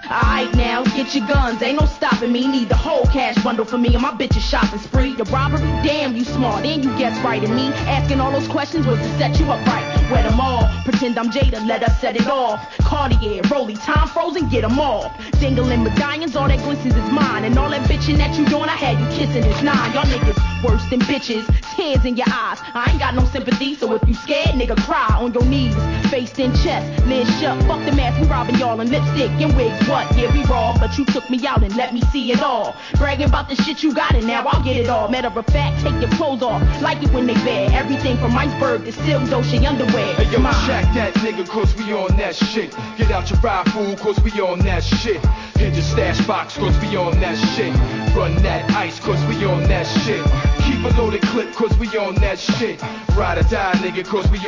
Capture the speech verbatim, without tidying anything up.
Alright now, get your guns, ain't no stopping me. Need the whole cash bundle for me and my bitches shopping spree. The robbery, damn you smart, and you guess right at me. Asking all those questions was to set you up right. Wet them all, pretend I'm Jada, let us set it off. Cartier, Rolly, time frozen, get them off. Dingling medallions, all that glistens is mine. And all that bitching that you doing, I had you kissing is nine. Y'all niggas worse than bitches, tears in your eyes. I ain't got no sympathy, so if you scared, nigga, cry on your knees. Faced in chest, lids shut, fuck the mask, we robbing y'all in lipstick and wigs. What? Yeah, we raw, but you took me out and let me see it all. Bragging about the shit you got, and now I'll get it all. Matter of fact, take your clothes off, like it when they bad. Everything from iceberg to silk, Dolce underwear. Hey yo, check that nigga, cause we on that shit. Get out your ride, fool, cause we on that shit. Hit your stash box, cause we on that shit. Run that ice, cause we on that shit. Keep a loaded clip, cause we on that shit. Ride or die, nigga, cause we